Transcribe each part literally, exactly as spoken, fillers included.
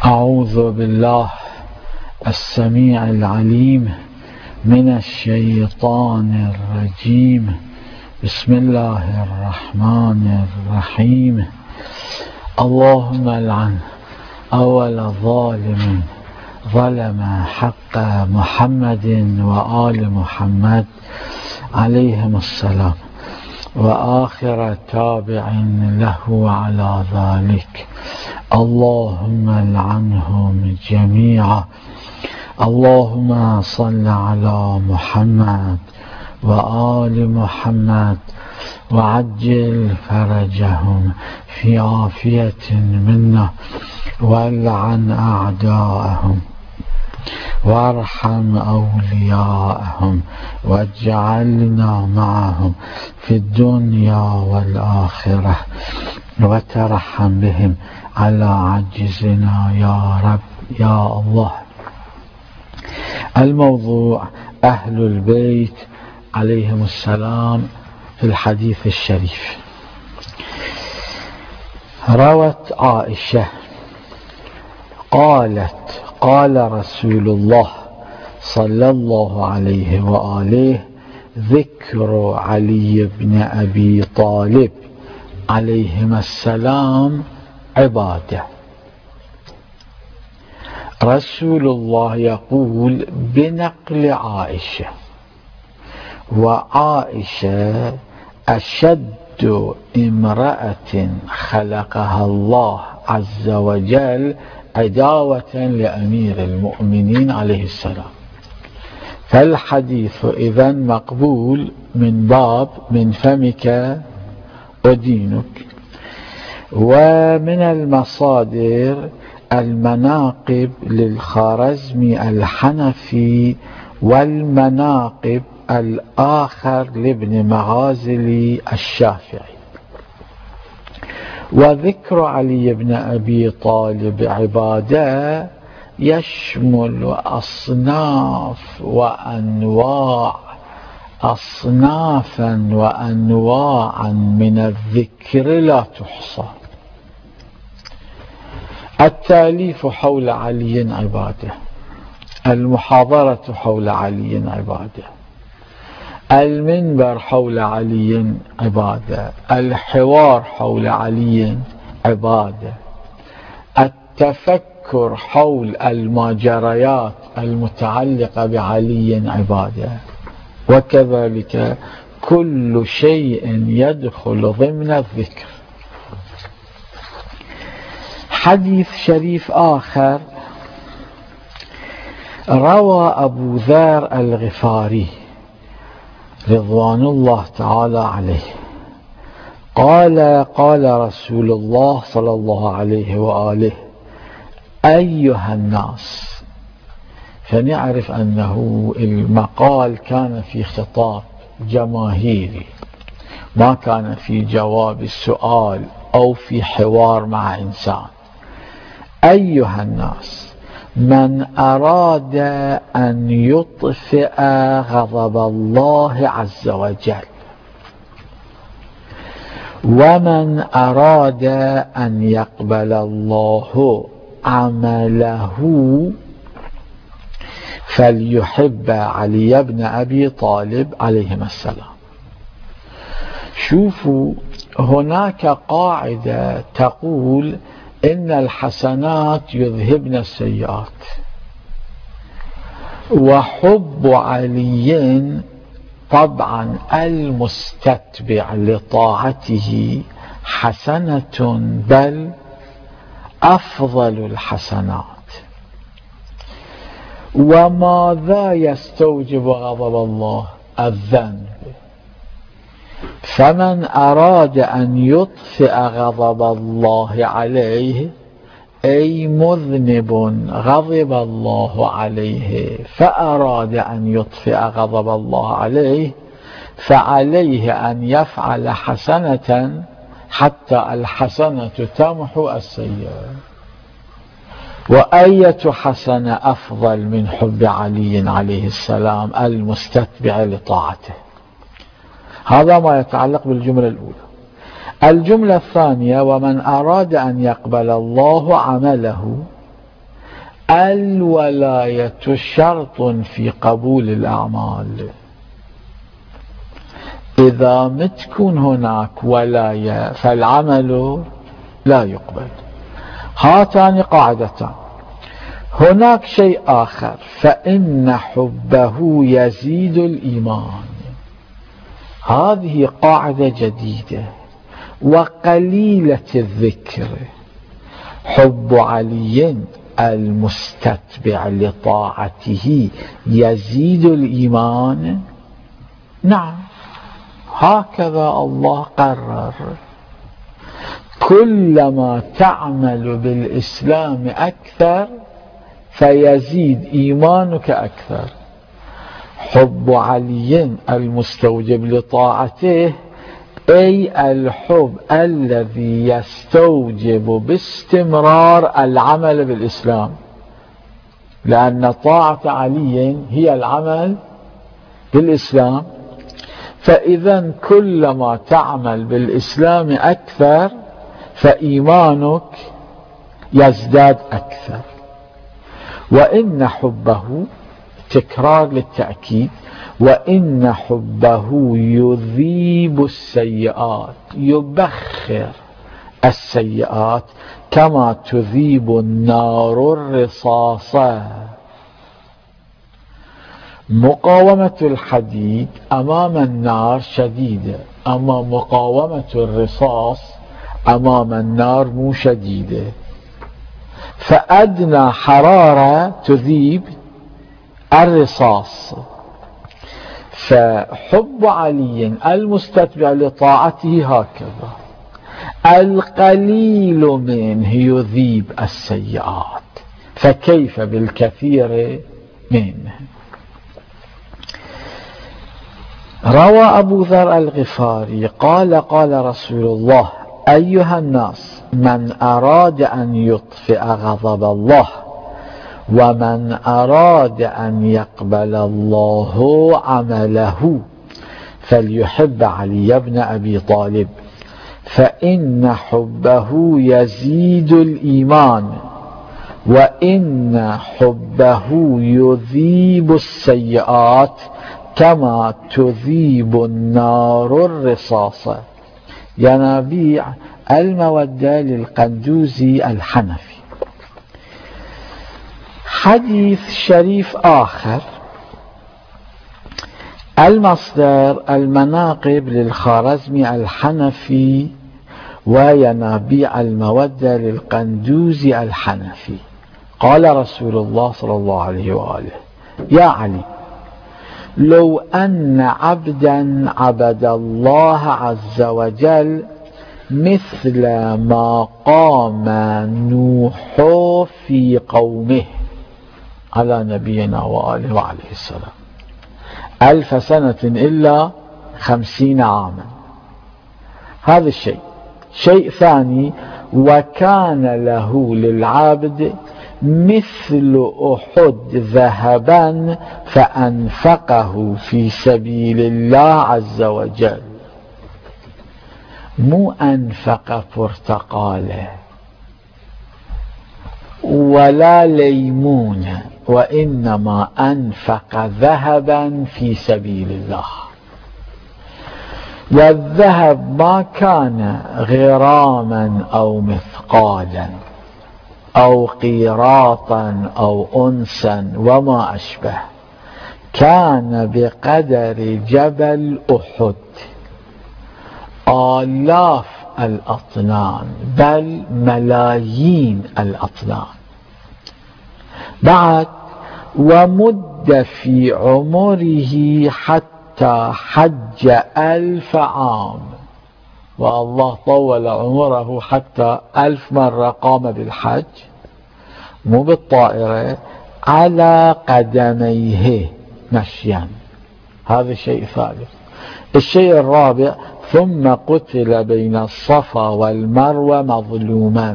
أعوذ بالله السميع العليم من الشيطان الرجيم. بسم الله الرحمن الرحيم. اللهم العن أول ظالم ظلم حق محمد وآل محمد عليهم السلام، وآخر تابع له على ذلك. اللهم العنهم جميعا. اللهم صل على محمد وآل محمد وعجل فرجهم في عافية منا، والعن أعداءهم وارحم أولياءهم، واجعلنا معهم في الدنيا والآخرة، وترحم بهم على عجزنا يا رب يا الله. الموضوع أهل البيت عليهم السلام في الحديث الشريف. روت عائشة قالت: قال رسول الله صلى الله عليه وآله: ذكر علي بن أبي طالب عليهما السلام عبادة. رسول الله يقول بنقل عائشة، وعائشة أشد امرأة خلقها الله عز وجل عداوة لأمير المؤمنين عليه السلام، فالحديث إذن مقبول من باب من فمك ودينك. ومن المصادر المناقب للخارزمي الحنفي، والمناقب الآخر لابن مغازلي الشافعي. وذكر علي بن أبي طالب عبادة يشمل أصناف وأنواع أصنافا وأنواعا من الذكر لا تحصى. التأليف حول علي عبادة، المحاضرة حول علي عبادة، المنبر حول علي عبادة، الحوار حول علي عبادة، التفكر حول المجريات المتعلقة بعلي عبادة، وكذلك كل شيء يدخل ضمن الذكر. حديث شريف آخر روى أبو ذر الغفاري رضوان الله تعالى عليه قال: قال رسول الله صلى الله عليه وآله: أيها الناس. فنعرف أنه المقال كان في خطاب جماهيري، ما كان في جواب السؤال أو في حوار مع إنسان. أيها الناس، من أراد أن يطفئ غضب الله عز وجل، ومن أراد أن يقبل الله عمله، فليحب علي بن أبي طالب عليهما السلام. شوفوا، هناك قاعدة تقول إن الحسنات يذهبن السيئات، وحب علي طبعا المستتبع لطاعته حسنة، بل أفضل الحسنات. وماذا يستوجب غضب الله؟ الذنب. فمن أراد أن يطفئ غضب الله عليه، أي مذنب غضب الله عليه فأراد أن يطفئ غضب الله عليه، فعليه أن يفعل حسنة حتى الحسنة تمحو السيئة. وأية حسنة أفضل من حب علي عليه السلام المستتبع لطاعته؟ هذا ما يتعلق بالجملة الأولى. الجملة الثانية: ومن أراد أن يقبل الله عمله، الولاية شرط في قبول الأعمال. إذا ما تكون هناك ولاية فالعمل لا يقبل. هاتان قاعدتان. هناك شيء آخر، فإن حبه يزيد الإيمان. هذه قاعدة جديدة وقليلة الذكر. حب علي المستتبع لطاعته يزيد الإيمان. نعم، هكذا الله قرر. كلما تعمل بالإسلام أكثر فيزيد إيمانك أكثر. حب علي المستوجب لطاعته أي الحب الذي يستوجب باستمرار العمل بالإسلام، لأن طاعة علي هي العمل بالإسلام. فإذا كلما تعمل بالإسلام أكثر فإيمانك يزداد أكثر. وإن حبه، تكرار للتأكيد، وإن حبه يذيب السيئات، يبخر السيئات كما تذيب النار الرصاص. مقاومة الحديد أمام النار شديدة، أما مقاومة الرصاص أمام النار مو شديدة. فأدنى حرارة تذيب الرصاص. فحب علي المستتبع لطاعته هكذا، القليل منه يذيب السيئات، فكيف بالكثير منه. روى أبو ذر الغفاري قال قال رسول الله: أيها الناس، من أراد أن يطفئ غضب الله ومن أراد أن يقبل الله عمله فليحب علي بن أبي طالب، فإن حبه يزيد الإيمان، وإن حبه يذيب السيئات كما تذيب النار الرصاص. ينابيع المودة للقندوزي الحنفي. حديث شريف آخر، المصدر المناقب للخارزمي الحنفي وينابيع المودة للقندوزي الحنفي. قال رسول الله صلى الله عليه وآله: يا علي، لو أن عبدا عبد الله عز وجل مثل ما قام نوح في قومه على نبينا وآله وعليه السلام ألف سنة إلا خمسين عاما. هذا الشيء. شيء ثاني: وكان له للعبد مثل أحد ذهبا فأنفقه في سبيل الله عز وجل. مو أنفق برتقالة ولا ليمون، وإنما أنفق ذهبا في سبيل الله. والذهب ما كان غراما أو مثقالا أو قيراطا أو أنسا وما أشبه، كان بقدر جبل أحد، آلاف الأطنان بل ملايين الأطنان. بعد: ومد في عمره حتى حج ألف عام، والله طول عمره حتى ألف مرة قام بالحج، مو بالطائرة، على قدميه مشيا. هذا شيء ثالث. الشيء الرابع: ثم قتل بين الصفا والمروة مظلوما.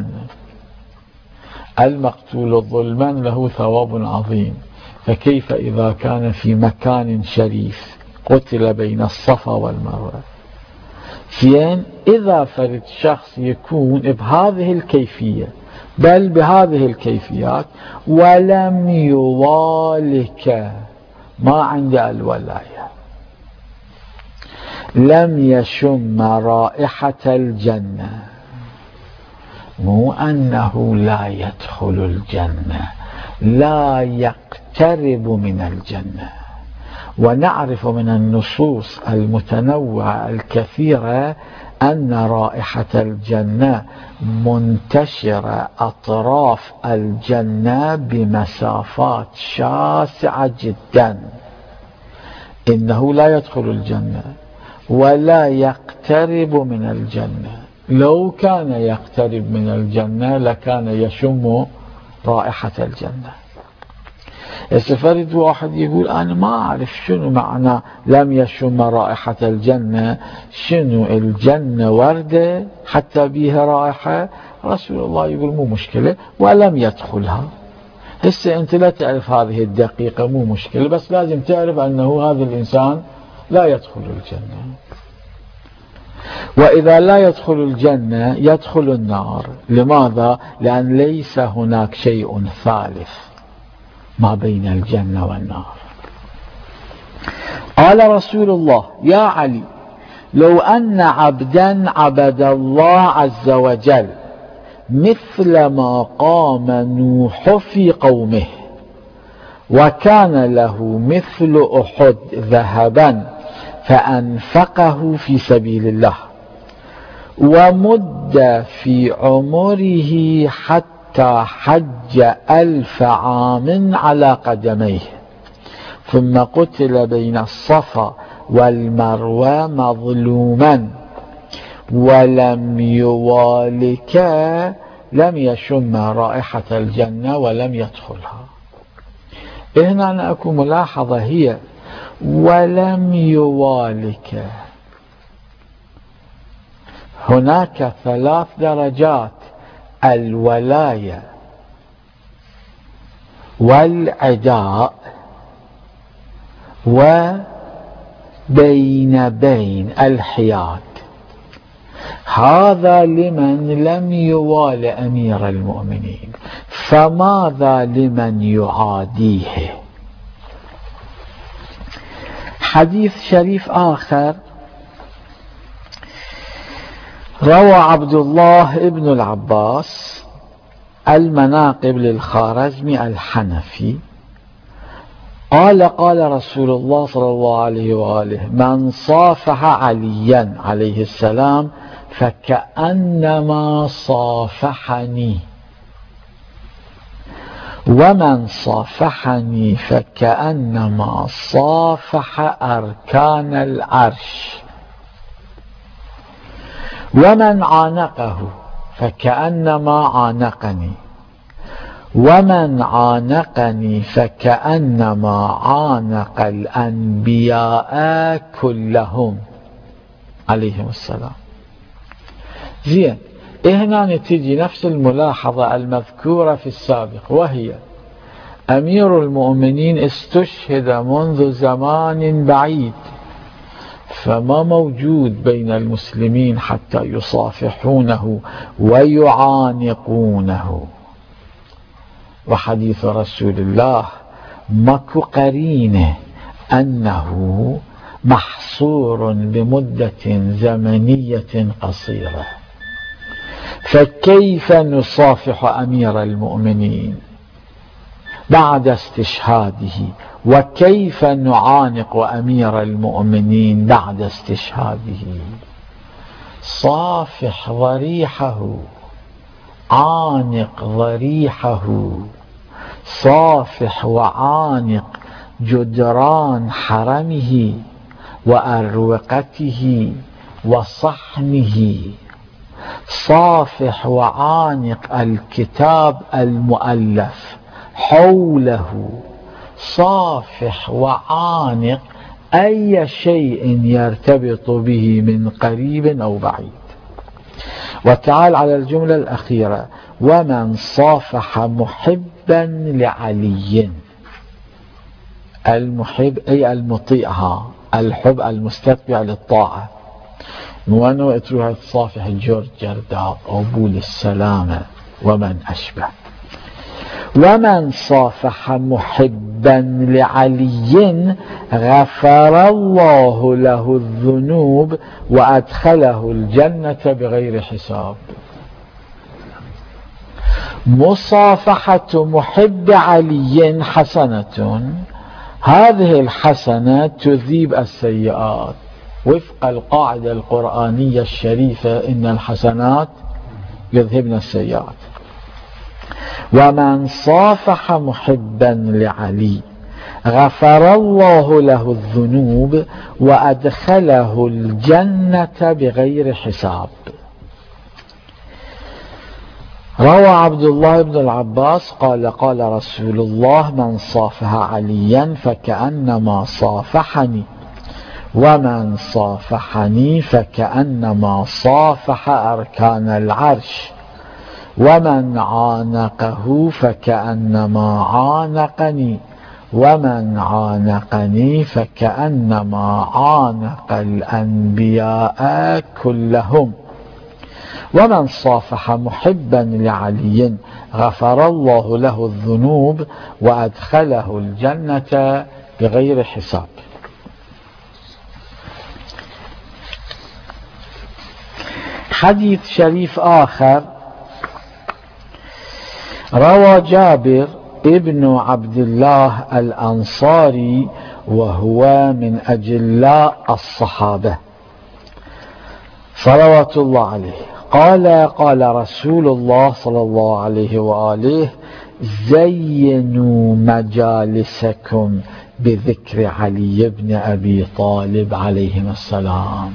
المقتول ظلما له ثواب عظيم، فكيف إذا كان في مكان شريف قتل بين الصفا والمروة؟ زين، إذا فرد شخص يكون بهذه الكيفية بل بهذه الكيفيات. ولم يوالك، ما عند الولاية، لم يشم رائحة الجنة، مو أنه لا يدخل الجنة، لا يقترب من الجنة. ونعرف من النصوص المتنوعة الكثيرة أن رائحة الجنة منتشرة أطراف الجنة بمسافات شاسعة جدا. إنه لا يدخل الجنة ولا يقترب من الجنة. لو كان يقترب من الجنة لكان يشم رائحة الجنة. فرد واحد يقول أنا ما أعرف شنو معنى لم يشم رائحة الجنة، شنو الجنة وردة حتى بيها رائحة؟ رسول الله يقول مو مشكلة ولم يدخلها. هسه أنت لا تعرف هذه الدقيقة، مو مشكلة، بس لازم تعرف أنه هذا الإنسان لا يدخل الجنة. وإذا لا يدخل الجنة يدخل النار. لماذا؟ لأن ليس هناك شيء ثالث ما بين الجنة والنار. قال رسول الله: يا علي، لو أن عبدا عبد الله عز وجل مثل ما قام نوح في قومه، وكان له مثل أحد ذهبا فأنفقه في سبيل الله، ومد في عمره حتى حج ألف عام على قدميه، ثم قتل بين الصفا والمروة مظلوما ولم يوالك، لم يشم رائحة الجنة ولم يدخلها. هنا أنا أكو ملاحظة، هي ولم يوالك. هناك ثلاث درجات: الولاية والعداء وبين بين الحياد. هذا لمن لم يوال أمير المؤمنين، فماذا لمن يعاديه؟ حديث شريف آخر روى عبد الله ابن العباس المناقب للخارزمي الحنفي قال: قال رسول الله صلى الله عليه وآله: من صافح عليا عليه السلام فكأنما صافحني، ومن صافحني فكأنما صافح أركان العرش، ومن عانقه فكأنما عانقني، ومن عانقني فكأنما عانق الأنبياء كلهم عليهم السلام. زين، هنا نتيجي نفس الملاحظة المذكورة في السابق، وهي أمير المؤمنين استشهد منذ زمان بعيد، فما موجود بين المسلمين حتى يصافحونه ويعانقونه. وحديث رسول الله ماكو قرينة أنه محصور بمدة زمنية قصيرة. فكيف نصافح أمير المؤمنين بعد استشهاده؟ وكيف نعانق أمير المؤمنين بعد استشهاده؟ صافح ضريحه، عانق ضريحه، صافح وعانق جدران حرمه وأروقته وصحنه، صافح وعانق الكتاب المؤلف حوله، صافح وعانق أي شيء يرتبط به من قريب أو بعيد. وتعال على الجملة الأخيرة: ومن صافح محبا لعلي. المحب أي المطيعها، الحب المستتبع للطاعة. مو أنه تروح تصافح جورج جرداق أو بول السلامة ومن أشبه. ومن صافح محبا لعلي غفر الله له الذنوب وأدخله الجنة بغير حساب. مصافحة محب علي حسنة، هذه الحسنة تذيب السيئات وفق القاعدة القرآنية الشريفة إن الحسنات يذهبن السيئات. ومن صافح محبا لعلي غفر الله له الذنوب وأدخله الجنة بغير حساب. روى عبد الله بن العباس قال قال رسول الله: من صافح عليا فكأنما صافحني، ومن صافحني فكأنما صافح أركان العرش، ومن عانقه فكأنما عانقني، ومن عانقني فكأنما عانق الأنبياء كلهم. ومن صافح محبا لعلي غفر الله له الذنوب وأدخله الجنة بغير حساب. حديث شريف آخر روى جابر ابن عبد الله الأنصاري وهو من أجلاء الصحابة صلوات الله عليه قال قال رسول الله صلى الله عليه وآله: زينوا مجالسكم بذكر علي بن أبي طالب عليهم السلام.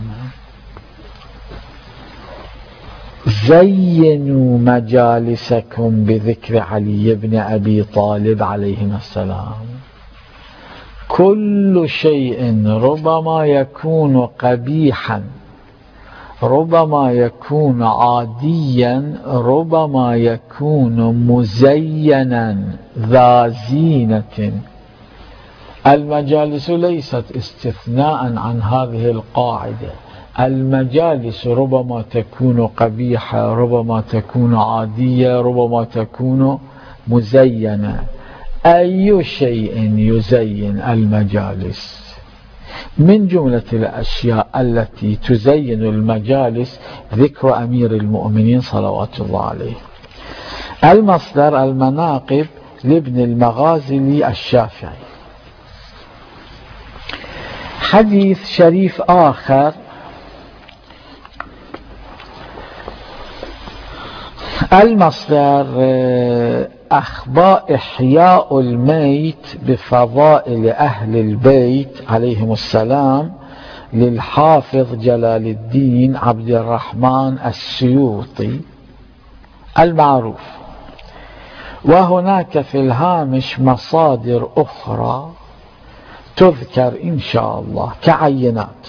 زينوا مجالسكم بذكر علي بن أبي طالب عليهم السلام. كل شيء ربما يكون قبيحا، ربما يكون عاديا، ربما يكون مزينا ذا زينة. المجالس ليست استثناء عن هذه القاعدة. المجالس ربما تكون قبيحة، ربما تكون عادية، ربما تكون مزينة. أي شيء يزين المجالس؟ من جملة الأشياء التي تزين المجالس ذكر أمير المؤمنين صلوات الله عليه. المصدر: المناقب لابن المغازي الشافعي. حديث شريف آخر المصدر: أخبار إحياء الميت بفضائل أهل البيت عليهم السلام للحافظ جلال الدين عبد الرحمن السيوطي المعروف. وهناك في الهامش مصادر أخرى تذكر إن شاء الله كعينات.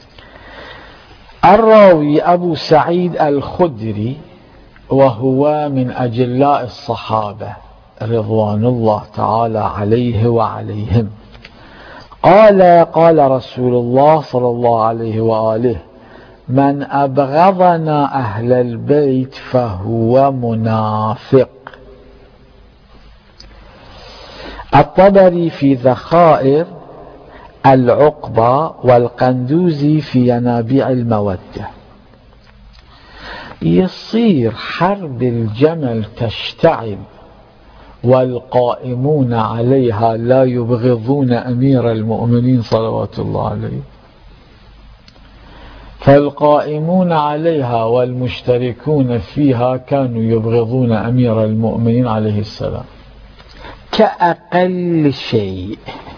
الراوي أبو سعيد الخدري وهو من أجلاء الصحابة رضوان الله تعالى عليه وعليهم قال قال رسول الله صلى الله عليه وآله: من أبغضنا أهل البيت فهو منافق. الطبري في ذخائر العقبة والقندوزي في ينابيع المودة. يصير حرب الجمل تشتعل والقائمون عليها لا يبغضون أمير المؤمنين صلوات الله عليه، فالقائمون عليها والمشتركون فيها كانوا يبغضون أمير المؤمنين عليه السلام كأقل شيء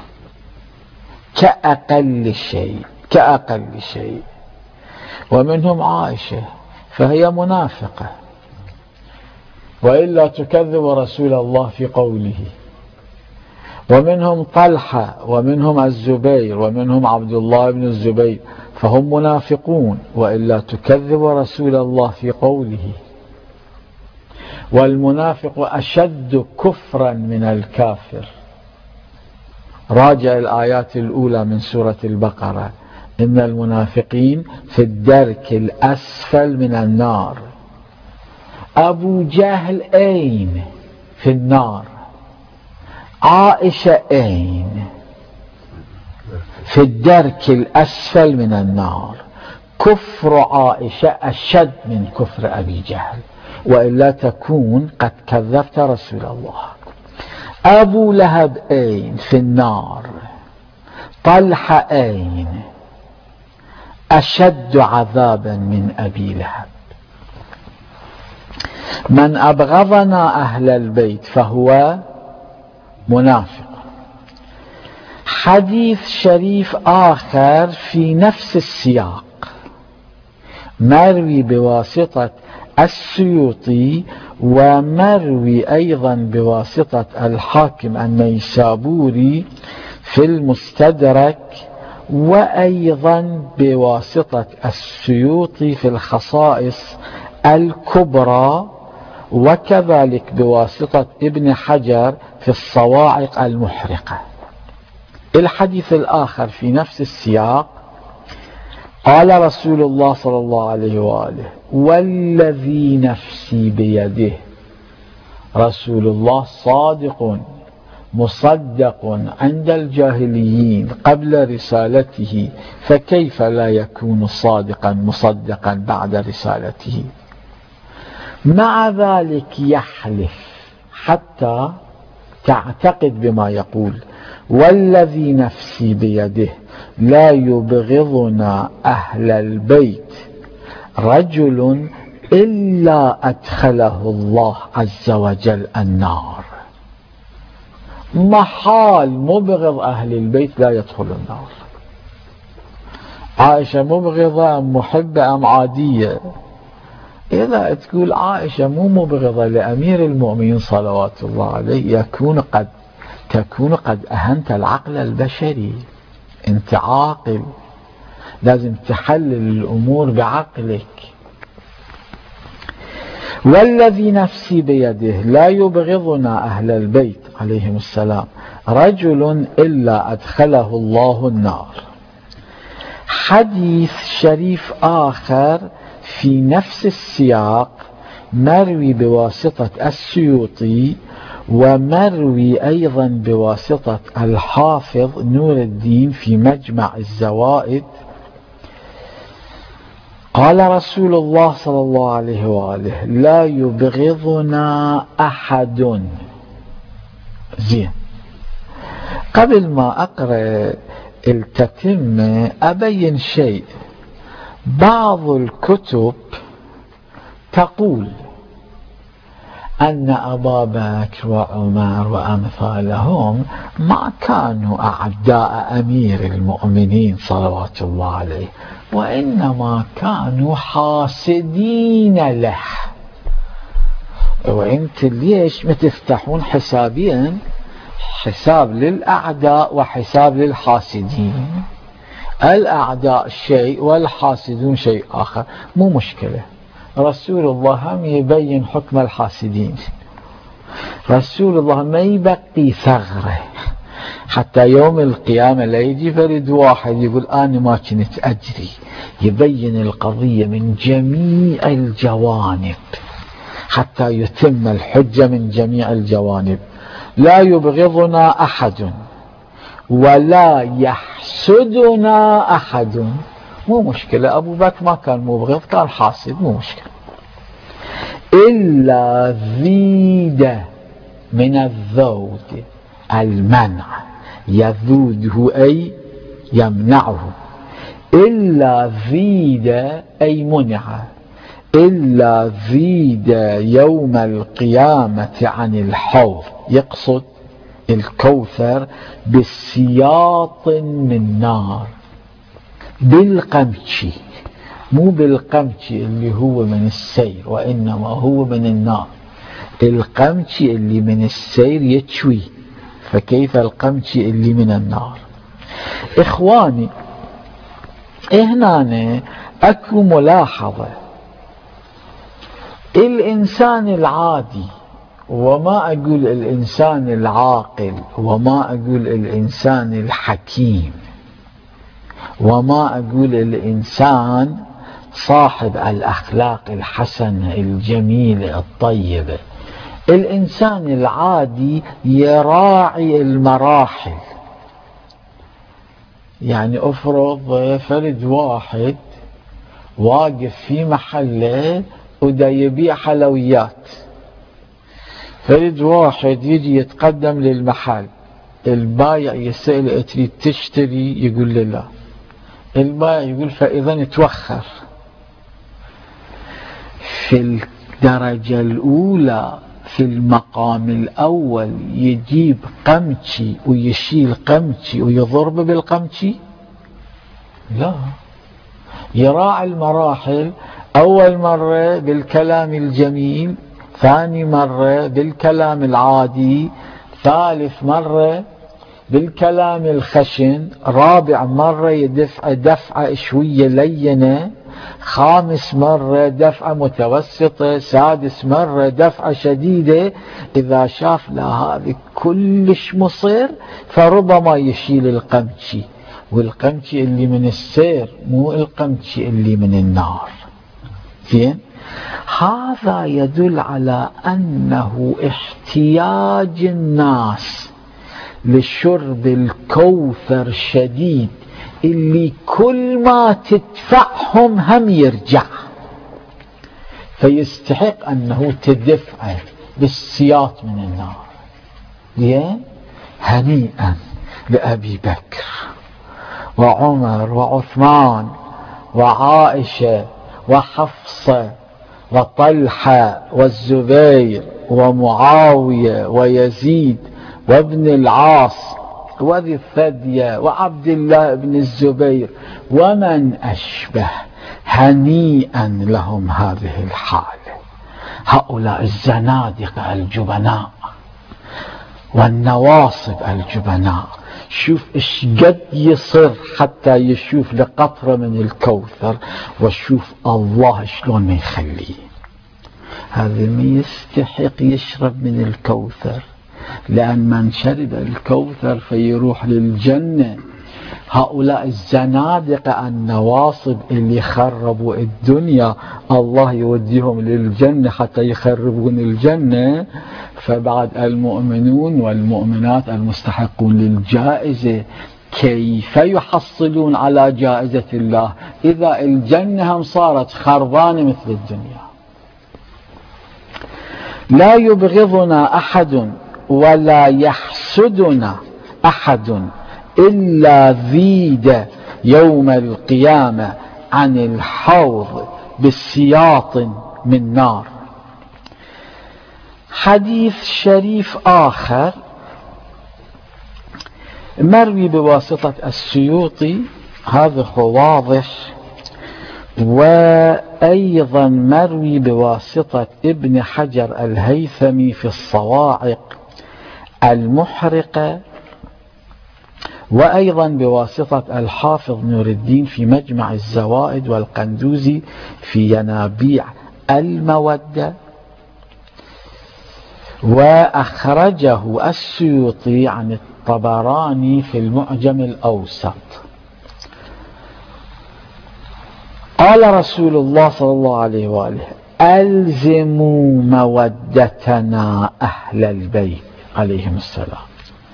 كأقل شيء كأقل شيء ومنهم عائشة فهي منافقة وإلا تكذب رسول الله في قوله، ومنهم طلحة ومنهم الزبير ومنهم عبد الله بن الزبير فهم منافقون وإلا تكذب رسول الله في قوله. والمنافق أشد كفرا من الكافر. راجع الآيات الأولى من سورة البقرة: إن المنافقين في الدرك الأسفل من النار. أبو جهل أين؟ في النار. عائشة أين؟ في الدرك الأسفل من النار. كفر عائشة أشد من كفر أبي جهل، وإلا تكون قد كذبت رسول الله. أبو لهب أين؟ في النار. طلحة أين؟ أشد عذابا من أبي لهب. من أبغضنا أهل البيت فهو منافق. حديث شريف آخر في نفس السياق مروي بواسطة السيوطي، ومروي أيضا بواسطة الحاكم النيسابوري في المستدرك، وأيضا بواسطة السيوطي في الخصائص الكبرى، وكذلك بواسطة ابن حجر في الصواعق المحرقة. الحديث الآخر في نفس السياق قال رسول الله صلى الله عليه وآله: والذي نفسي بيده. رسول الله صادق مصدق عند الجاهليين قبل رسالته، فكيف لا يكون صادقا مصدقا بعد رسالته؟ مع ذلك يحلف حتى تعتقد بما يقول: والذي نفسي بيده لا يبغضنا أهل البيت رجل إلا أدخله الله عز وجل النار. محال مبغض أهل البيت لا يدخل النار. عائشة مبغضة أم محبة أم عادية؟ إذا تقول عائشة مو مبغضة لأمير المؤمنين صلوات الله عليه، يكون قد تكون قد أهنت العقل البشري. أنت عاقل، لازم تحلل الأمور بعقلك. والذي نفسي بيده لا يبغضنا أهل البيت عليهم السلام رجل إلا أدخله الله النار. حديث شريف آخر في نفس السياق مروي بواسطة السيوطي، ومروي أيضا بواسطة الحافظ نور الدين في مجمع الزوائد. قال رسول الله صلى الله عليه وآله: لا يبغضنا أحد. زين، قبل ما أقرأ التتمة أبين شيء. بعض الكتب تقول أن أبا بكر وعمر وأمثالهم ما كانوا أعداء أمير المؤمنين صلوات الله عليه، وإنما كانوا حاسدين له. وإنت ليش ما تفتحون حسابين، حساب للأعداء وحساب للحاسدين؟ الأعداء شيء والحاسدون شيء آخر، مو مشكلة. رسول الله هم يبين حكم الحاسدين. رسول الله ما يبقي ثغرة حتى يوم القيامة لا يجي فرد واحد يقول أنا ما كنت أدري. يبين القضية من جميع الجوانب حتى يتم الحجة من جميع الجوانب. لا يبغضنا أحد ولا يحسدنا أحد. مو مشكلة، أبو بكر ما كان مبغض، كان حاسد، مو مشكلة. إلا زيد من الذود، المنع، يذوده أي يمنعه. إلا زيد أي منع. إلا زيد يوم القيامة عن الحوض، يقصد الكوثر بالسياط من نار، بالقمشي، مو بالقمشي اللي هو من السير، وإنما هو من النار. القمشي اللي من السير يتشوي، فكيف القمشي اللي من النار؟ إخواني، هنا أكو ملاحظة. الإنسان العادي، وما أقول الإنسان العاقل، وما أقول الإنسان الحكيم، وما أقول الإنسان صاحب الأخلاق الحسنة الجميلة الطيبة. الإنسان العادي يراعي المراحل، يعني أفرض فرد واحد واقف في محله ودا يبيع حلويات، فرد واحد يجي يتقدم للمحل، البايع يسأل تريد تشتري؟ يقول له لا. البايع يقول فإذا توخر. في الدرجة الأولى في المقام الأول يجيب قمشي ويشيل قمشي ويضرب بالقمشي؟ لا، يراعي المراحل. أول مرة بالكلام الجميل، ثاني مرة بالكلام العادي، ثالث مرة بالكلام الخشن، رابع مرة يدفع دفعة شوية لينة، خامس مرة دفعة متوسطة، سادس مرة دفعة شديدة. إذا شاف لا هذا كلش مصير فربما يشيل القمشي، والقمشي اللي من السير مو القمشي اللي من النار. زين، هذا يدل على أنه احتياج الناس لشرب الكوثر شديد، اللي كل ما تدفعهم هم يرجع، فيستحق أنه تدفع بالسياط من النار. زين، هنيئا لأبي بكر وعمر وعثمان وعائشة وحفصة وطلحة والزبير ومعاوية ويزيد وابن العاص وذي الثدية وعبد الله بن الزبير ومن أشبه. هنيئا لهم هذه الحالة. هؤلاء الزنادقة الجبناء والنواصب الجبناء، شوف ايش قد يصر حتى يشوف لقطرة من الكوثر، وشوف الله شلون ما يخليه. هذا ما يستحق يشرب من الكوثر، لأن من شرب الكوثر فيروح للجنة. هؤلاء الزنادقة النواصب اللي خربوا الدنيا الله يوديهم للجنة حتى يخربون الجنة، فبعد المؤمنون والمؤمنات المستحقون للجائزة كيف يحصلون على جائزة الله إذا الجنة هم صارت خربانة مثل الدنيا؟ لا يبغضنا أحد ولا يحسدنا أحد إلا زيد يوم القيامة عن الحوض بالسياط من نار. حديث شريف آخر مروي بواسطة السيوطي، هذا هو واضح، وأيضا مروي بواسطة ابن حجر الهيثمي في الصواعق المحرقة، وأيضا بواسطة الحافظ نور الدين في مجمع الزوائد والقندوزي في ينابيع المودة، وأخرجه السيوطي عن الطبراني في المعجم الأوسط. قال رسول الله صلى الله عليه وآله: ألزموا مودتنا أهل البيت عليهم السلام.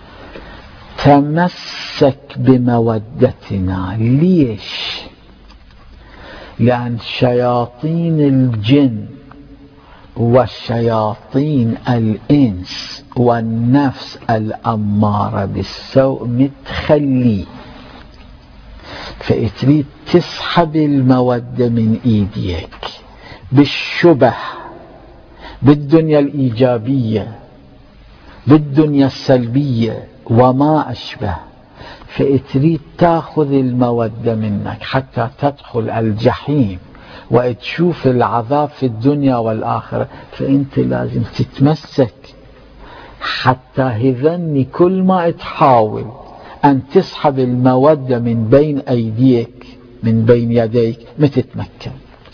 تمسك بمودتنا. ليش؟ لأن شياطين الجن والشياطين الإنس والنفس الأمارة بالسوء متخلي، فإتريد تسحب المودة من إيديك بالشبه، بالدنيا الإيجابية، بالدنيا السلبية وما أشبه، فإتريد تأخذ المودة منك حتى تدخل الجحيم وتشوف العذاب في الدنيا والآخرة. فأنت لازم تتمسك حتى هذني كل ما تحاول أن تسحب المودة من بين أيديك من بين يديك ما تتمكن.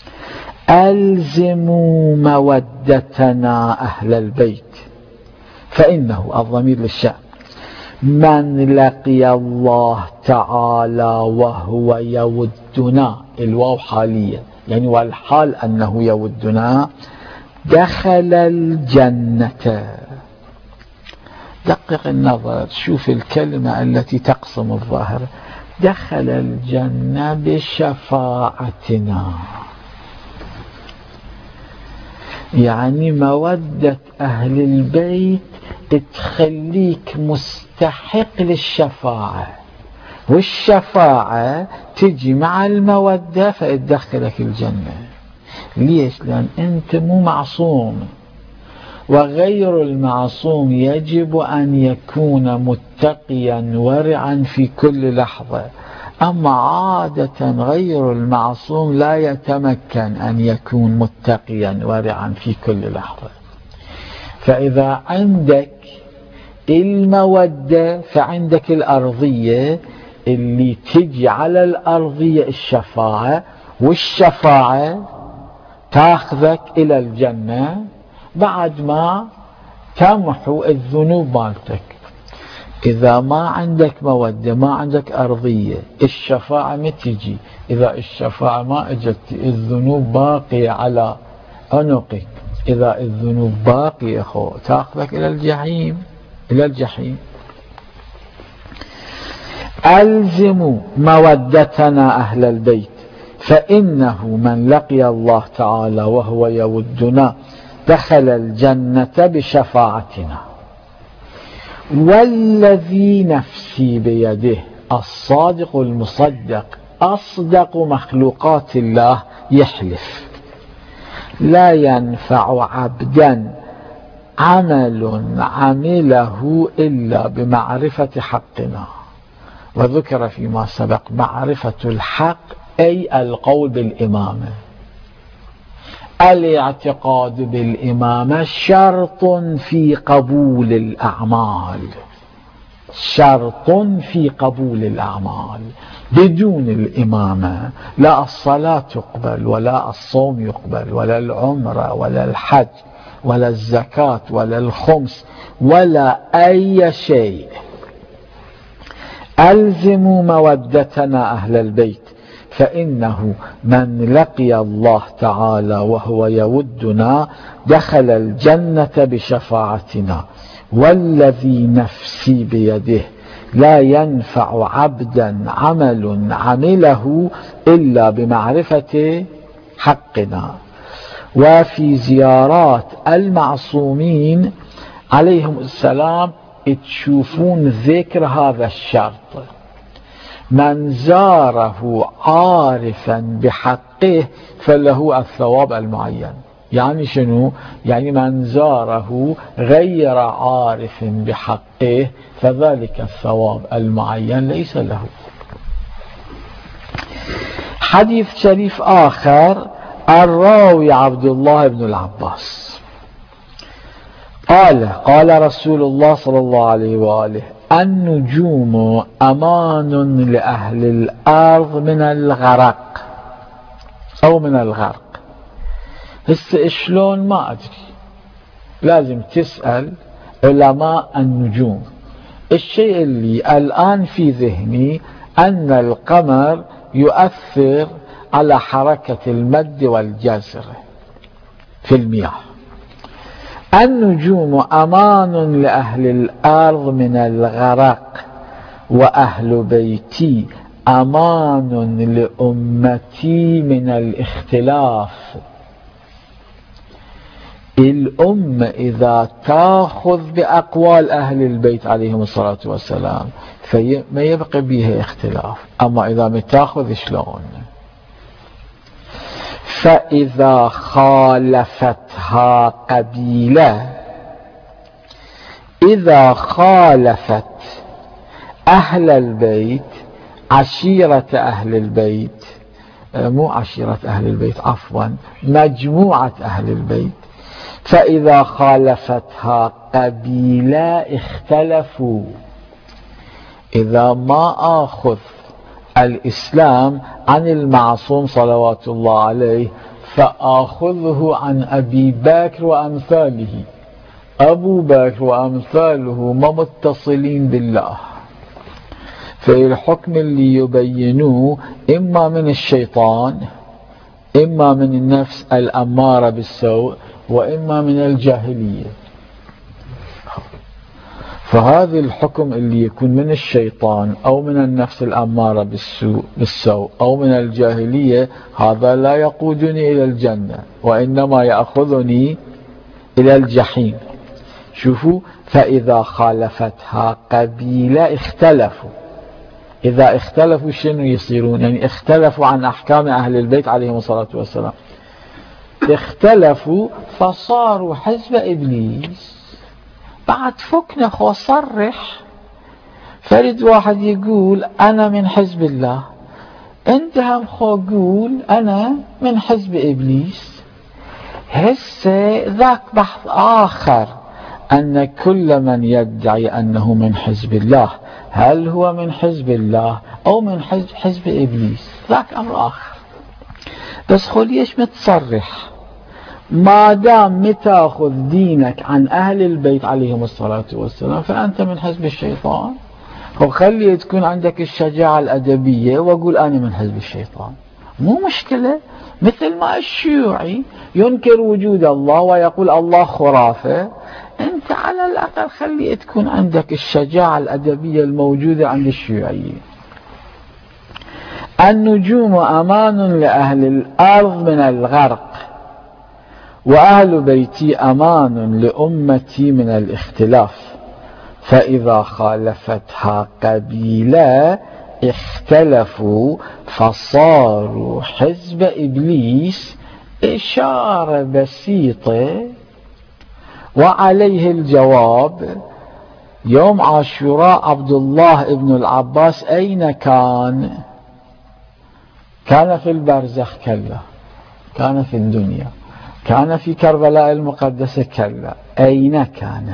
ألزموا مودتنا أهل البيت، فإنه الضمير للشأن من لقي الله تعالى وهو يودنا، الواو حالية، يعني والحال أنه يودنا دخل الجنة. دقق النظر، شوف الكلمة التي تقسم الظاهر، دخل الجنة بشفاعتنا، يعني مودة أهل البيت تخليك مستحق للشفاعة، والشفاعة تجي مع المودة فتدخلك الجنة. ليش؟ لأن أنت مو معصوم، وغير المعصوم يجب أن يكون متقيا ورعا في كل لحظة، أما عادة غير المعصوم لا يتمكن أن يكون متقيا ورعا في كل لحظة. فإذا عندك المودة فعندك الأرضية اللي تجي على الأرضية الشفاعة، والشفاعة تاخذك إلى الجنة بعد ما تمحو الذنوب مالتك. إذا ما عندك مودة، ما عندك أرضية، الشفاعة ما تجي. إذا الشفاعة ما اجت، الذنوب باقية على عنقك. إذا الذنوب باقية خو تاخذك إلى الجحيم، إلى الجحيم. ألزموا مودتنا أهل البيت، فإنه من لقي الله تعالى وهو يودنا دخل الجنة بشفاعتنا. والذي نفسي بيده، الصادق المصدق أصدق مخلوقات الله يحلف، لا ينفع عبدا عمل عمله إلا بمعرفة حقنا. وذكر فيما سبق معرفة الحق أي القول بالإمامة. الاعتقاد بالإمامة شرط في قبول الأعمال، شرط في قبول الأعمال. بدون الإمامة لا الصلاة تقبل، ولا الصوم يقبل، ولا العمرة، ولا الحج، ولا الزكاة، ولا الخمس، ولا أي شيء. ألزموا مودتنا أهل البيت، فإنه من لقي الله تعالى وهو يودنا دخل الجنة بشفاعتنا. والذي نفسي بيده لا ينفع عبدا عمل عمله إلا بمعرفة حقنا. وفي زيارات المعصومين عليهم السلام تشوفون ذكر هذا الشرط: من زاره عارفا بحقه فله الثواب المعين. يعني شنو؟ يعني من زاره غير عارف بحقه فذلك الثواب المعين ليس له. حديث شريف آخر، الراوي عبد الله بن العباس قال: قال رسول الله صلى الله عليه وآله: النجوم أمان لأهل الأرض من الغرق أو من الغرق. هسه شلون ما أدري، لازم تسأل علماء النجوم. الشيء اللي الآن في ذهني أن القمر يؤثر على حركة المد والجزر في المياه. النجوم أمان لأهل الأرض من الغرق، وأهل بيتي أمان لأمتي من الاختلاف. الأمة إذا تأخذ بأقوال أهل البيت عليهم الصلاة والسلام فما يبقى بها اختلاف، أما إذا ما تأخذ شلون؟ فإذا خالفتها قبيلة، إذا خالفت أهل البيت عشيرة أهل البيت، مو عشيرة أهل البيت عفوا، مجموعة أهل البيت، فإذا خالفتها قبيلة اختلفوا. إذا ما أخذ الإسلام عن المعصوم صلوات الله عليه فآخذه عن أبي بكر وأمثاله. أبو بكر وأمثاله ما متصلين بالله، فالحكم اللي يبينوه إما من الشيطان إما من النفس الأمارة بالسوء وإما من الجاهلية. فهذا الحكم اللي يكون من الشيطان أو من النفس الأمارة بالسوء, بالسوء أو من الجاهلية، هذا لا يقودني إلى الجنة وإنما يأخذني إلى الجحيم. شوفوا، فإذا خالفتها قبيلة اختلفوا. إذا اختلفوا شنو يصيرون؟ يعني اختلفوا عن أحكام أهل البيت عليهم الصلاة والسلام، اختلفوا فصاروا حزب إبليس. بعد فكنا خو صرح، فرد واحد يقول أنا من حزب الله، انت هم خو قول أنا من حزب إبليس. هسه ذاك بحث آخر، أن كل من يدعي أنه من حزب الله هل هو من حزب الله أو من حزب, حزب إبليس، ذاك أمر آخر. بس خو ليش متصرح؟ ما دام متاخذ دينك عن أهل البيت عليهم الصلاة والسلام فأنت من حزب الشيطان. وخلي تكون عندك الشجاعة الأدبية وأقول أنا من حزب الشيطان، مو مشكلة. مثل ما الشيوعي ينكر وجود الله ويقول الله خرافة، أنت على الأقل خلي تكون عندك الشجاعة الأدبية الموجودة عند الشيوعيين. النجوم أمان لأهل الأرض من الغرق، وأهل بيتي أمان لأمتي من الاختلاف. فإذا خالفتها قبيلة اختلفوا فصاروا حزب إبليس. إشارة بسيطة وعليه الجواب. يوم عاشوراء عبد الله ابن العباس أين كان؟ كان في البرزخ؟ كلا. كان في الدنيا. كان في كربلاء المقدسة؟ كلا. أين كان؟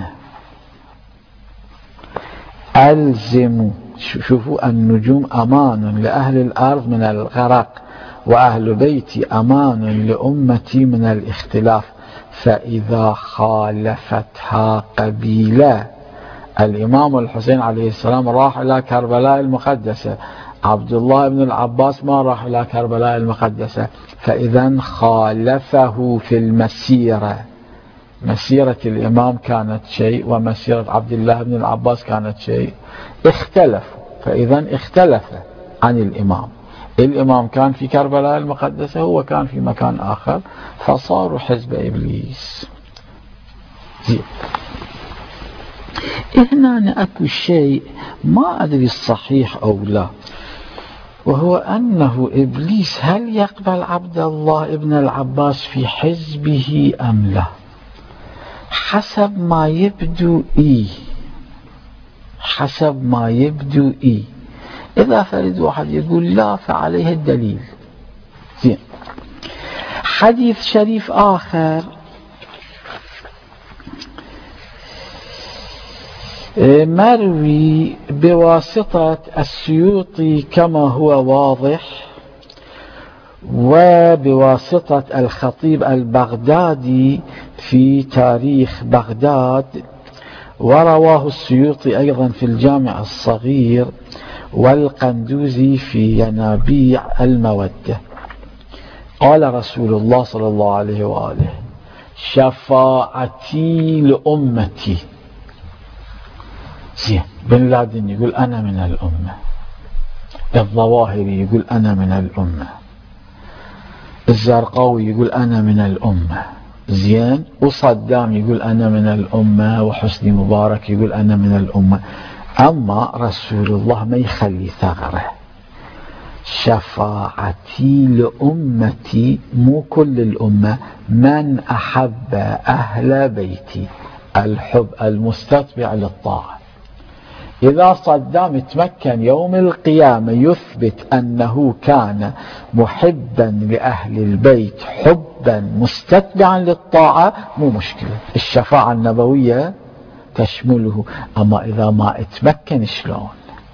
ألزموا. شوفوا، النجوم أمان لأهل الأرض من الغرق، وأهل بيتي أمان لأمتي من الاختلاف. فإذا خالفتها قبيلة، الإمام الحسين عليه السلام راح إلى كربلاء المقدسة، عبد الله بن العباس ما راح إلى كربلاء المقدسة، فإذا خالفه في المسيرة. مسيرة الإمام كانت شيء ومسيرة عبد الله بن العباس كانت شيء، اختلفوا. فإذا اختلف عن الإمام، الإمام كان في كربلاء المقدسة، هو كان في مكان آخر، فصاروا حزب إبليس. زين، هنا أكو شيء ما أدري الصحيح أو لا، وهو أنه إبليس هل يقبل عبد الله ابن العباس في حزبه أم لا؟ حسب ما يبدو إيه، حسب ما يبدو إيه. إذا فرد واحد يقول لا فعليه الدليل. زين، حديث شريف آخر مروي بواسطة السيوطي كما هو واضح، وبواسطة الخطيب البغدادي في تاريخ بغداد، ورواه السيوطي أيضا في الجامع الصغير، والقندوزي في ينابيع المودة. قال رسول الله صلى الله عليه وآله: شفاعتي لأمتي. زين، بن لادن يقول أنا من الأمة، الظواهري يقول أنا من الأمة، الزرقاوي يقول أنا من الأمة. زين، وصدام يقول أنا من الأمة، وحسني مبارك يقول أنا من الأمة. أما رسول الله ما يخلي ثغرة. شفاعتي لأمتي، مو كل الأمة، من أحب أهل بيتي، الحب المستتبع للطاعة. إذا صدام تمكن يوم القيامة يثبت أنه كان محبا لأهل البيت حبا مستتبعا للطاعة، مو مشكلة، الشفاعة النبوية تشمله. أما إذا ما اتمكن شلون؟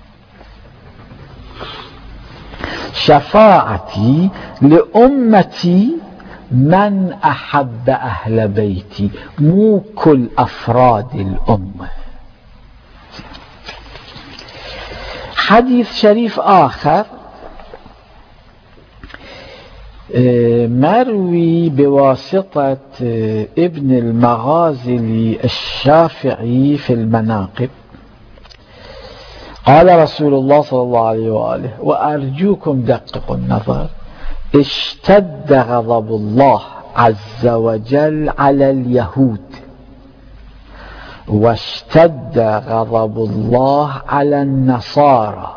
شفاعتي لأمتي من أحب أهل بيتي، مو كل أفراد الأمة. حديث شريف آخر مروي بواسطة ابن المغازي الشافعي في المناقب قال رسول الله صلى الله عليه وآله: وأرجوكم دققوا النظر، اشتد غضب الله عز وجل على اليهود، واشتد غضب الله على النصارى.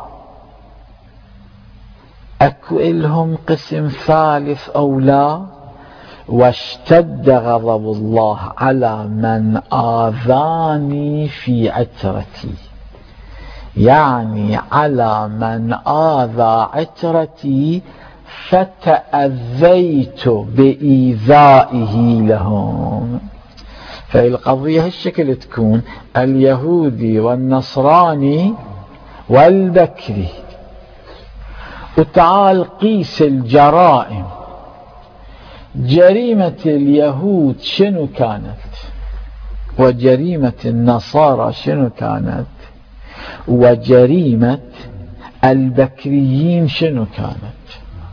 أكو إلهم قسم ثالث أو لا؟ واشتد غضب الله على من آذاني في عترتي، يعني على من آذى عترتي فتأذيت بإيذائه لهم. فالقضية هالشكل تكون: اليهودي والنصراني والبكري. وتعال قيس الجرائم. جريمة اليهود شنو كانت؟ وجريمة النصارى شنو كانت؟ وجريمة البكريين شنو كانت؟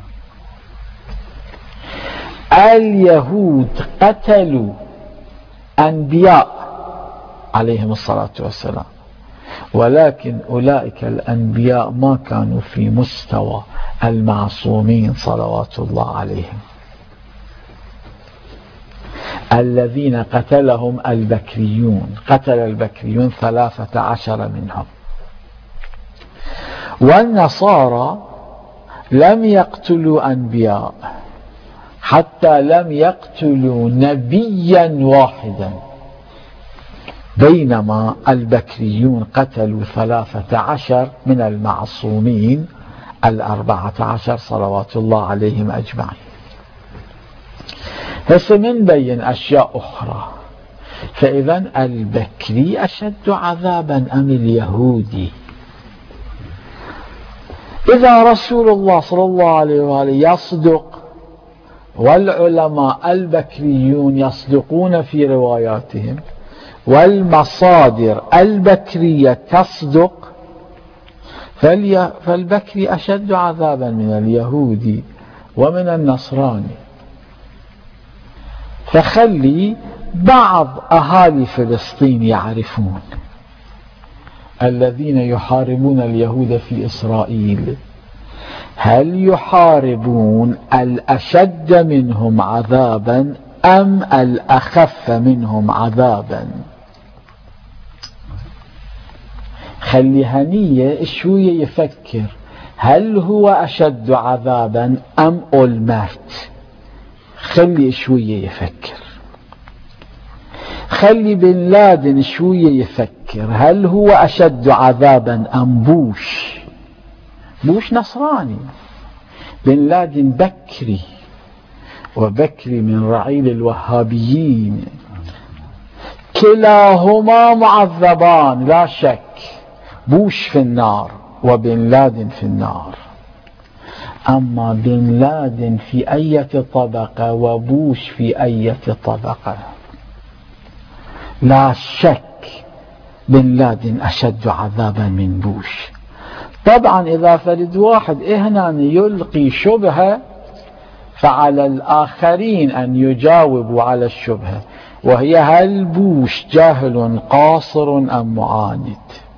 اليهود قتلوا أنبياء عليهم الصلاة والسلام، ولكن أولئك الأنبياء ما كانوا في مستوى المعصومين صلوات الله عليهم الذين قتلهم البكريون. قتل البكريون ثلاثة عشر منهم. والنصارى لم يقتلوا أنبياء، حتى لم يقتلوا نبيا واحدا، بينما البكريون قتلوا ثلاثة عشر من المعصومين الأربعة عشر صلوات الله عليهم أجمعين. هسه من بين أشياء أخرى. فإذا البكري أشد عذابا أم اليهودي؟ إذا رسول الله صلى الله عليه وآله يصدق والعلماء البكريون يصدقون في رواياتهم والمصادر البكرية تصدق، فالبكري أشد عذابا من اليهودي ومن النصراني. فخلي بعض أهالي فلسطين يعرفون، الذين يحاربون اليهود في إسرائيل، هل يحاربون الأشد منهم عذابا أم الأخف منهم عذابا؟ خلي هنية شوية يفكر، هل هو أشد عذابا أم أولمرت؟ خلي شوية يفكر. خلي بن لادن شوية يفكر، هل هو أشد عذابا أم بوش؟ بوش نصراني، بن لادن بكري، وبكري من رعيل الوهابيين. كلاهما معذبان لا شك، بوش في النار وبن لادن في النار. أما بن لادن في أي طبقة وبوش في أي طبقة؟ لا شك بن لادن أشد عذابا من بوش. طبعا إذا فرد واحد هنا يلقي شبهة، فعلى الآخرين أن يجاوبوا على الشبهة، وهي: هل بوش جاهل قاصر أم معاند؟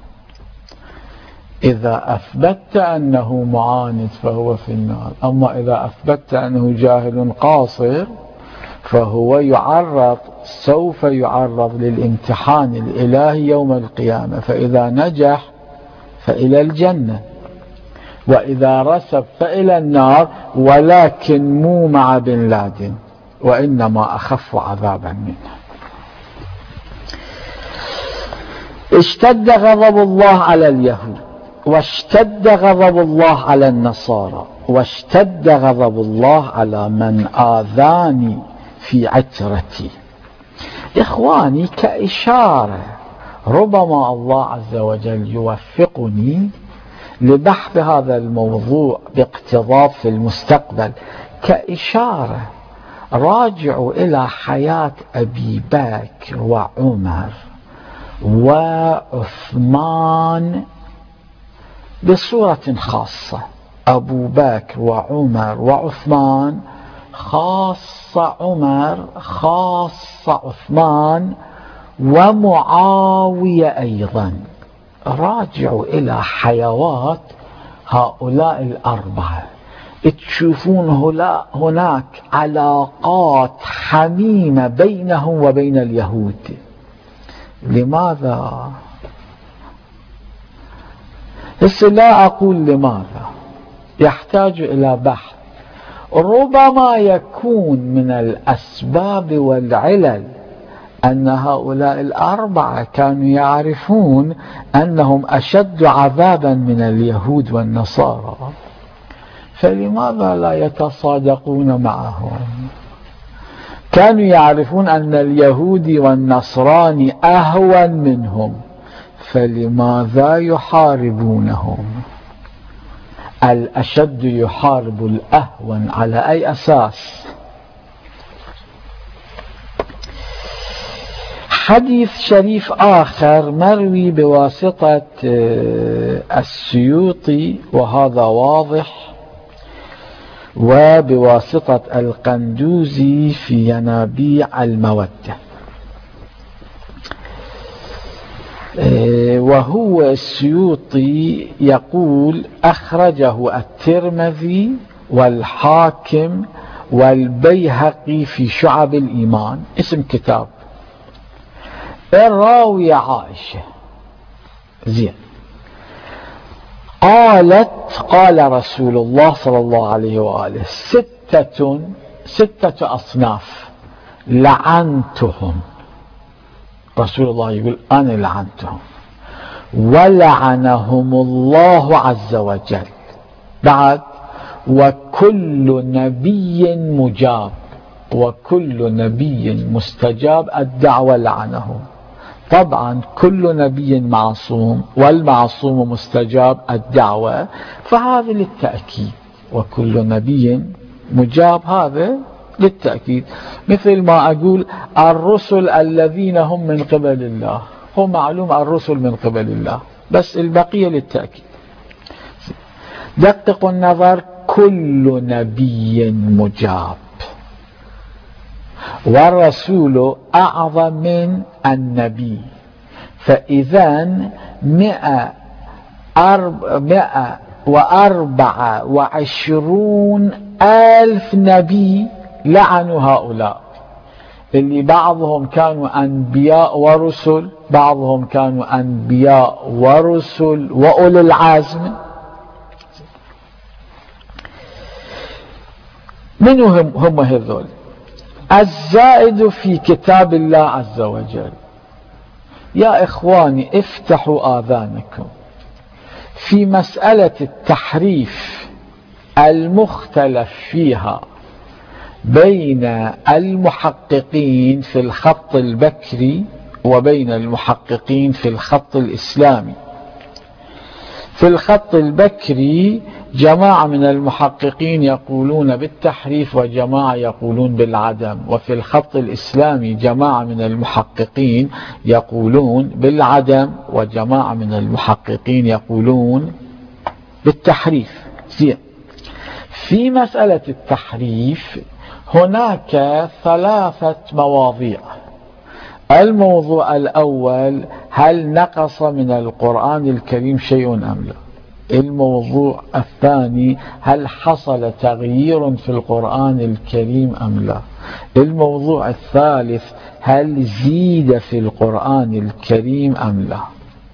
إذا أثبت أنه معاند فهو في النار، أما إذا أثبت أنه جاهل قاصر فهو يعرض سوف يعرض للامتحان الإلهي يوم القيامة، فإذا نجح فإلى الجنة، وإذا رسب فإلى النار، ولكن مو مع بن لادن، وإنما أخف عذابا منه. اشتد غضب الله على اليهود، واشتد غضب الله على النصارى، واشتد غضب الله على من آذاني في عترتي. إخواني، كإشارة ربما الله عز وجل يوفقني لبحث هذا الموضوع باقتضاب في المستقبل. كإشارة راجعوا إلى حياة أبي بكر وعمر وعثمان بصورة خاصة. أبو بكر وعمر وعثمان خاصة عمر، خاصة عثمان، ومعاوية أيضا. راجعوا إلى حيوات هؤلاء الأربعة تشوفون هناك علاقات حميمة بينهم وبين اليهود. لماذا؟ بس لا أقول لماذا، يحتاج إلى بحث. ربما يكون من الأسباب والعلل أن هؤلاء الأربعة كانوا يعرفون أنهم أشد عذابا من اليهود والنصارى، فلماذا لا يتصادقون معهم؟ كانوا يعرفون أن اليهود والنصراني أهون منهم، فلماذا يحاربونهم؟ الأشد يحارب الأهون على أي أساس؟ حديث شريف آخر مروي بواسطة السيوطي وهذا واضح، وبواسطة القندوزي في ينابيع المودة، وهو السيوطي يقول أخرجه الترمذي والحاكم والبيهقي في شعب الإيمان، اسم كتاب. الراوية عائشة زين قالت قال رسول الله صلى الله عليه وآله ستة ستة أصناف لعنتهم. رسول الله يقول أنا لعنتهم ولعنهم الله عز وجل. بعد وكل نبي مجاب، وكل نبي مستجاب الدعوة لعنه. طبعا كل نبي معصوم والمعصوم مستجاب الدعوة، فهذا للتأكيد، وكل نبي مجاب هذا للتأكيد. مثل ما أقول الرسل الذين هم من قبل الله، هو معلوم الرسل من قبل الله، بس البقية للتأكيد. دققوا النظر، كل نبي مجاب، والرسول أعظم من النبي، فإذا مئة مئة وأربعة وعشرون ألف نبي لعنوا هؤلاء، اللي بعضهم كانوا أنبياء ورسل، بعضهم كانوا أنبياء ورسل وأولي العزم. من هم, هم هذول؟ الزائد في كتاب الله عز وجل. يا إخواني افتحوا آذانكم في مسألة التحريف المختلف فيها بين المحققين في الخط البكري وبين المحققين في الخط الإسلامي. في الخط البكري جماعة من المحققين يقولون بالتحريف وجماعة يقولون بالعدم، وفي الخط الإسلامي جماعة من المحققين يقولون بالعدم وجماعة من المحققين يقولون بالتحريف. في مسألة التحريف هناك ثلاثة مواضيع. الموضوع الأول، هل نقص من القرآن الكريم شيء أم لا؟ الموضوع الثاني، هل حصل تغيير في القرآن الكريم أم لا؟ الموضوع الثالث، هل زيد في القرآن الكريم أم لا؟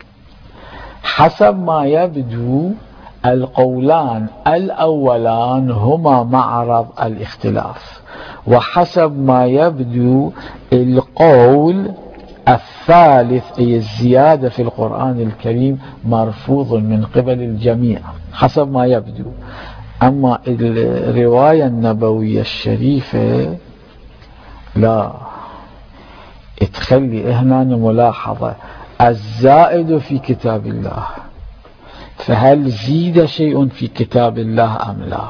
حسب ما يبدو القولان الأولان هما معرض الاختلاف، وحسب ما يبدو القول الثالث أي الزيادة في القرآن الكريم مرفوض من قبل الجميع حسب ما يبدو. أما الرواية النبوية الشريفة لا، تخلي هنا ملاحظة الزائد في كتاب الله، فهل زيد شيء في كتاب الله أم لا؟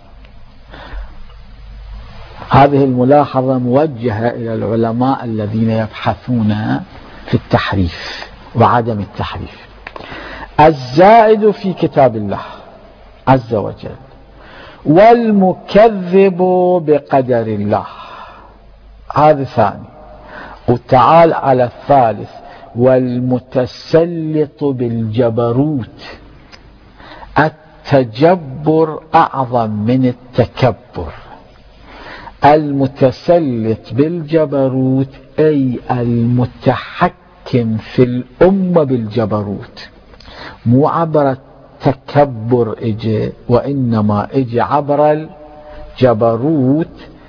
هذه الملاحظة موجهة إلى العلماء الذين يبحثون في التحريف وعدم التحريف. الزائد في كتاب الله عز وجل والمكذب بقدر الله، هذا ثاني. وتعال على الثالث، والمتسلط بالجبروت. التجبر أعظم من التكبر. المتسلط بالجبروت أي المتحكم في الأمة بالجبروت، مو عبر التكبر إجي، وإنما إجي عبر الجبروت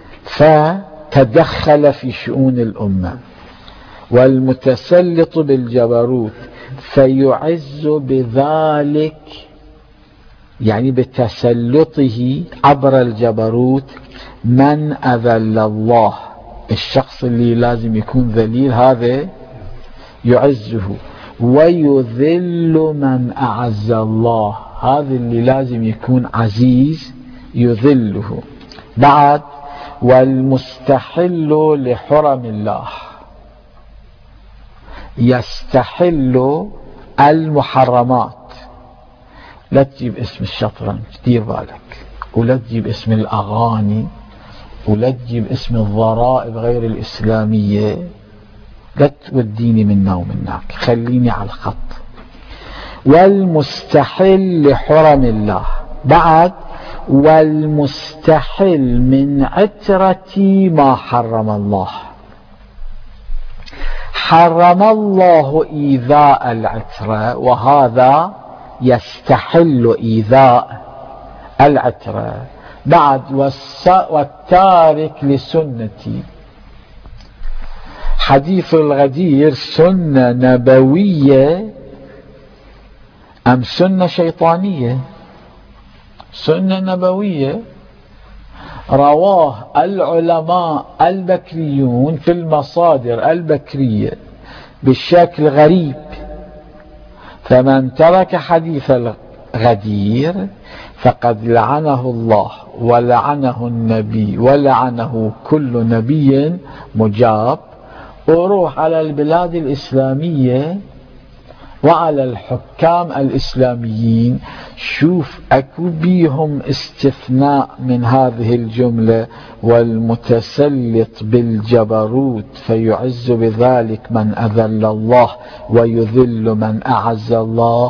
فتدخل في شؤون الأمة. والمتسلط بالجبروت فيعز بذلك، يعني بتسلطه عبر الجبروت، من أذل الله. الشخص اللي لازم يكون ذليل هذا يعزه. ويذل من أعز الله، هذا اللي لازم يكون عزيز يذله. بعد والمستحل لحرم الله، يستحل المحرمات. لا تجيب اسم الشطرنج، دير بالك، ولا تجيب اسم الأغاني، ولا تجيب اسم الضرائب غير الإسلامية. لا توديني منا ومناك، خليني على الخط. والمستحل لحرم الله. بعد والمستحل من عترة ما حرم الله. حرم الله إيذاء العترة، وهذا يستحل إيذاء العترة. بعد والتارك لسنتي. حديث الغدير سنة نبوية أم سنة شيطانية؟ سنة نبوية، رواه العلماء البكريون في المصادر البكرية بالشكل غريب. فمن ترك حديث الغدير فقد لعنه الله ولعنه النبي ولعنه كل نبي مجاب. وروح على البلاد الإسلامية وعلى الحكام الإسلاميين، شوف أكو بيهم استثناء من هذه الجملة: والمتسلط بالجبروت فيعز بذلك من أذل الله ويذل من أعز الله.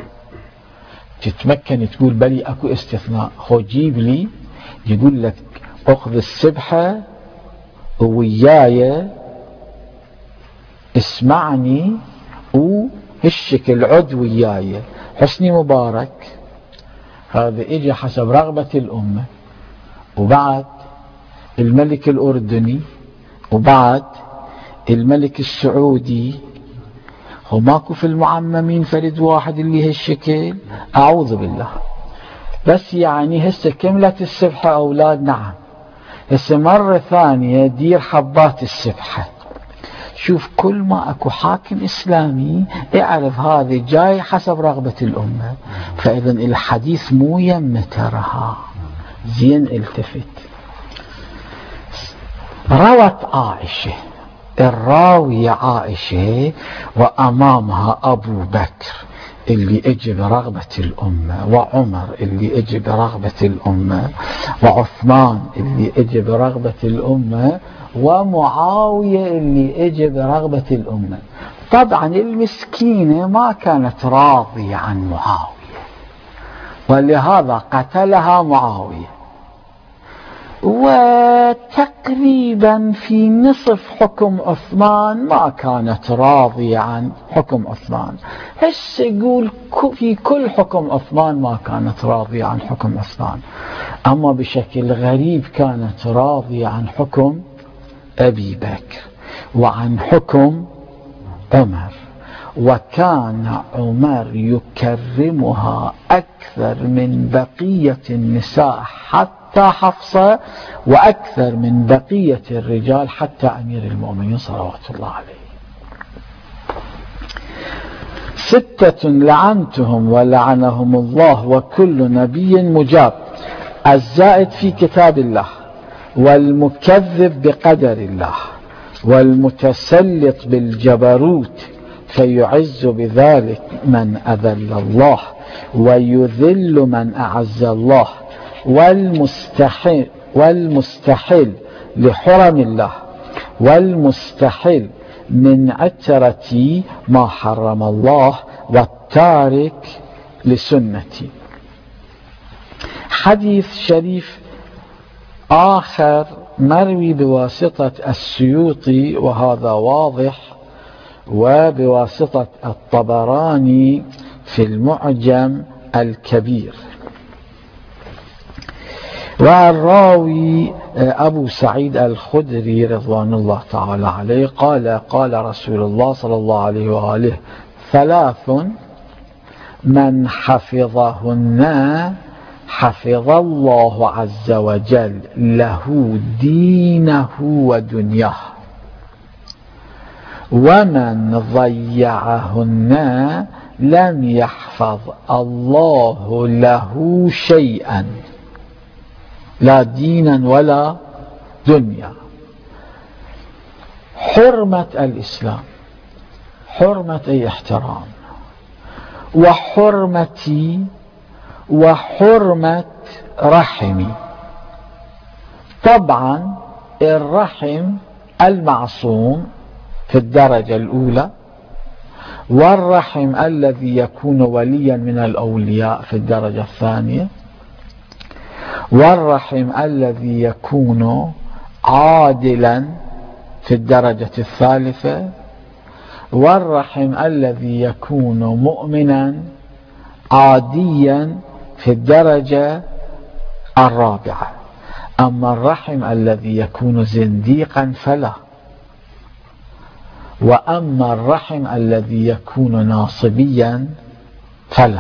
تتمكن تقول بلي أكو استثناء، خو جيب لي يقول لك أخذ السبحة وياي اسمعني وهالشكل عد وياي. حسني مبارك هذا اجى حسب رغبة الأمة، وبعد الملك الأردني، وبعد الملك السعودي. هو ماكو في المعممين فرد واحد اللي هالشكل؟ أعوذ بالله. بس يعني هسه كملت السبحة أولاد؟ نعم. هسه مرة ثانية دير حبات السبحة. شوف كل ما أكو حاكم إسلامي اعرف هذا جاي حسب رغبة الأمة. فإذا الحديث مو يمترها. زين التفت. روت عائشة، الراوية عائشة، وأمامها أبو بكر اللي اجى برغبة الأمة، وعمر اللي اجى برغبة الأمة، وعثمان اللي اجى برغبة الأمة، ومعاوية اللي اجى برغبة الأمة. طبعا المسكينة ما كانت راضية عن معاوية، ولهذا قتلها معاوية. وتقريبا في نصف حكم عثمان ما كانت راضية عن حكم عثمان. هسه يقول في كل حكم عثمان ما كانت راضية عن حكم عثمان، أما بشكل غريب كانت راضية عن حكم أبي بكر وعن حكم عمر. وكان عمر يكرمها أكثر من بقية النساء حتى حفصة، وأكثر من بقية الرجال حتى أمير المؤمنين صلوات الله عليه. ستة لعنتهم ولعنهم الله وكل نبي مجاب. الزائد في كتاب الله، والمكذب بقدر الله، والمتسلط بالجبروت فيعز بذلك من أذل الله ويذل من أعز الله، والمستحل والمستحل لحرم الله والمستحل من عترة ما حرم الله والتارك لسنتي. حديث شريف آخر مروي بواسطة السيوطي وهذا واضح، وبواسطة الطبراني في المعجم الكبير. والراوي أبو سعيد الخدري رضوان الله تعالى عليه قال قال رسول الله صلى الله عليه وآله: ثلاث من حفظهن حفظ الله عز وجل له دينه ودنياه، ومن ضيعهن لم يحفظ الله له شيئا، لا دينا ولا دنيا. حرمة الإسلام، حرمة أي احترام، وحرمتي وحرمة رحمي. طبعا الرحم المعصوم في الدرجة الأولى، والرحم الذي يكون وليا من الأولياء في الدرجة الثانية، والرحم الذي يكون عادلا في الدرجة الثالثة، والرحم الذي يكون مؤمنا عاديا في الدرجة الرابعة. أما الرحم الذي يكون زنديقا فلا، وأما الرحم الذي يكون ناصبيا فلا.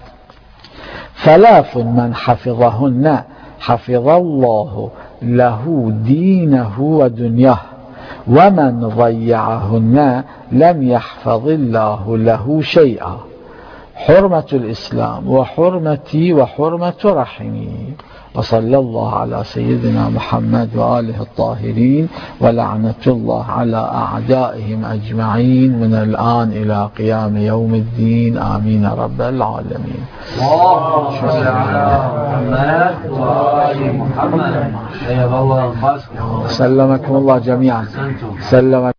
ثلاث من حفظهن حفظ الله له دينه ودنياه، ومن ضيعهن لم يحفظ الله له شيئا. حرمة الإسلام وحرمتي وحرمة رحمي. وصلى الله على سيدنا محمد وآله الطاهرين، ولعنة الله على أعدائهم أجمعين من الآن إلى قيام يوم الدين. آمين رب العالمين. اللهم صل على محمد وآل محمد. سلمكم الله جميعا. سلمكم